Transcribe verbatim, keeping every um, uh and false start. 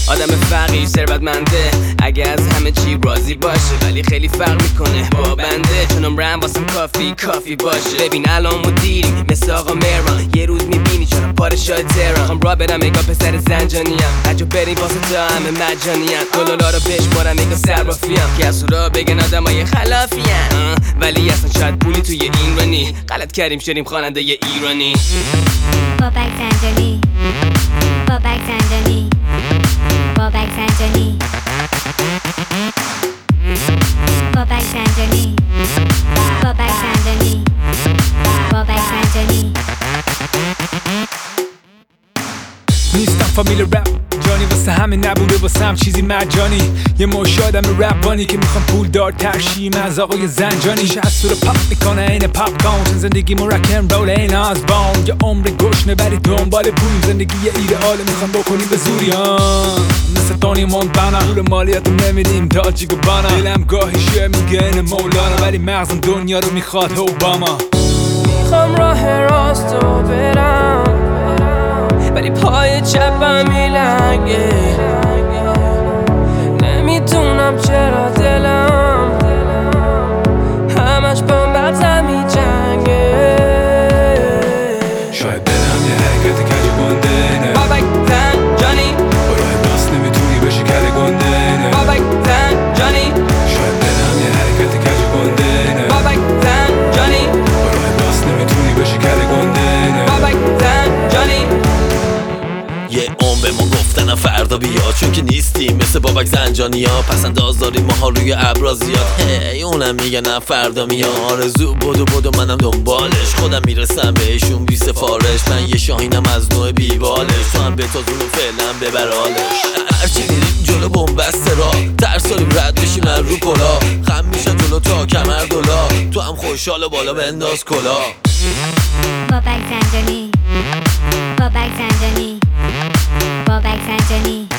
آدم فقیر ثروتمنده اگه از همه چی راضی باشه، ولی خیلی فرق میکنه با بنده، چون عمرم واسم کافی کافی باشه. ببین الان مدیری مثل آقا مهران، یه روز میبینی چرا پادشاه تهران. خواهم را برم اگه پسر زنجانیم، هرجا بریم واسه تا همه مجانیم. گلالا رو بشمارم اگه صرافیم، که از را بگن آدمای خلافیم، ولی اصلا شاید پولی توی ایرانی. غلط کردیم شدیم خواننده ی ایرانی. بابک زنجانی، بابک زنجانی، بابک زنجانی، بابک زنجانی، بابک زنجانی، بابک زنجانی. نیستم فامیل رپ جانی، واسه همه نبوده واسه هم چیزی مجانی. یه مش آدم رپانی که میخوام پول دار ترشیم از آقای زنجانی. شهست رو پاپ میکنه این پاپ کان، چون زندگی مو رکن رول این از بان. یه عمر گشنه بری دنبال پول، زندگی یه ایدئاله میخوام بکنیم به زوری. مثل تونی مونتانا پول مالیات نمیدیم دالچی گبانا. دلم گاهی شه میگه این مولانا، ولی مغزم دنیا رو میخواد اوباما. میخوام راه راستو برم ولی پای چپم میلنگه، نمیدونم چرا دلم همش با مغزم میجنگه. شاید دلم یه حرکت کج گنده اینه، بابک زنجانی، با راه راست نمیتونی بشی کل گنده اینه. بابک زنجانی، شاید دلم یه حرکت کج گنده اینه، بابک زنجانی، با راه راست نمیتونی بشی کل گنده اینه. بابک زنجانی. یه عمر به ما گفتن فردا بیا، چون که نیستیم مثل بابک زنجانی ها. پس انداز داریم ماها روی ابرا زیاد، هی اونم میگه نه فردا میاد. آرزو بدو بدو منم دنبالش، خودم میرسم بهشون بی سفارش. من یه شاهینم از نوع بیوالش، تو هم بتازونو فعلا ببرالش. هرچی میریم جلو بومبسته را، ترس داریم رد بشیم از رو کلا. خم میشن جلو تا کمر دولا، تو هم خوشحال و بالا بنداز کلا. بابک زنجانی، بابک زنجانی، بابک زنجانی.